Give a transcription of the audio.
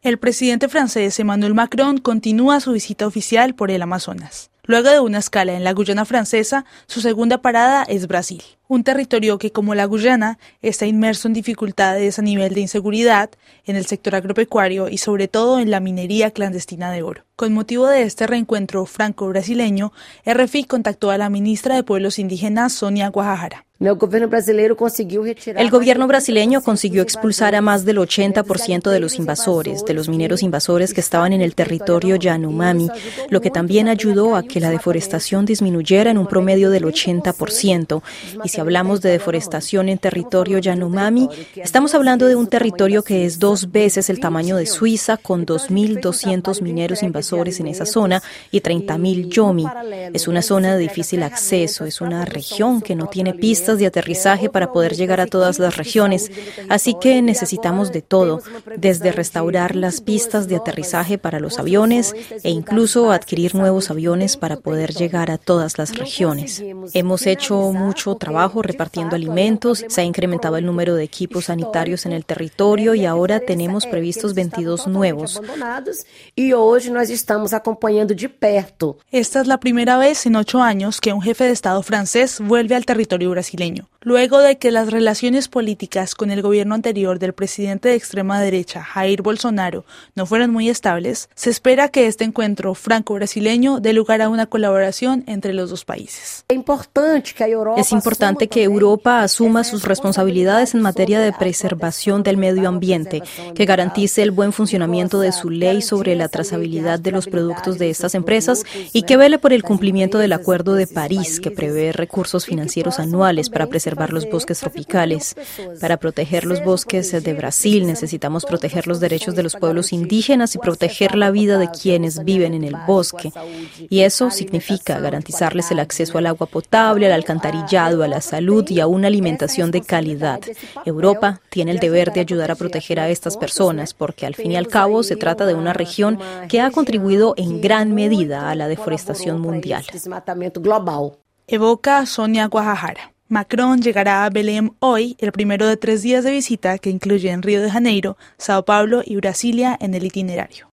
El presidente francés Emmanuel Macron continúa su visita oficial por el Amazonas. Luego de una escala en la Guyana francesa, su segunda parada es Brasil, un territorio que, como la Guyana, está inmerso en dificultades a nivel de inseguridad, en el sector agropecuario y sobre todo en la minería clandestina de oro. Con motivo de este reencuentro franco-brasileño, RFI contactó a la ministra de Pueblos Indígenas, Sonia Guajajara. El gobierno brasileño consiguió expulsar a más del 80% de los invasores, de los mineros invasores que estaban en el territorio Yanomami, lo que también ayudó a que la deforestación disminuyera en un promedio del 80%. Y si hablamos de deforestación en territorio Yanomami, estamos hablando de un territorio que es 2 veces el tamaño de Suiza, con 2.200 mineros invasores en esa zona y 30.000 yomi. Es una zona de difícil acceso, es una región que no tiene pistas de aterrizaje para poder llegar a todas las regiones, así que necesitamos de todo, desde restaurar las pistas de aterrizaje para los aviones e incluso adquirir nuevos aviones para poder llegar a todas las regiones. Hemos hecho mucho trabajo repartiendo alimentos, se ha incrementado el número de equipos sanitarios en el territorio y ahora tenemos previstos 22 nuevos. Y hoy nos estamos acompañando de perto. Esta es la primera vez en 8 años que un jefe de Estado francés vuelve al territorio brasileño. Luego de que las relaciones políticas con el gobierno anterior del presidente de extrema derecha, Jair Bolsonaro, no fueron muy estables, se espera que este encuentro franco-brasileño dé lugar a una colaboración entre los dos países. Es importante que Europa asuma sus responsabilidades en materia de preservación del medio ambiente, que garantice el buen funcionamiento de su ley sobre la trazabilidad de los productos de estas empresas y que vele por el cumplimiento del Acuerdo de París, que prevé recursos financieros anuales para preservar los bosques tropicales. Para proteger los bosques de Brasil necesitamos proteger los derechos de los pueblos indígenas y proteger la vida de quienes viven en el bosque. Y eso significa garantizarles el acceso al agua potable, al alcantarillado, a la salud y a una alimentación de calidad. Europa tiene el deber de ayudar a proteger a estas personas porque al fin y al cabo se trata de una región que ha contribuido en gran medida a la deforestación mundial. Evoca Sonia Guajajara. Macron llegará a Belém hoy, el primero de 3 días de visita que incluyen Río de Janeiro, Sao Paulo y Brasilia en el itinerario.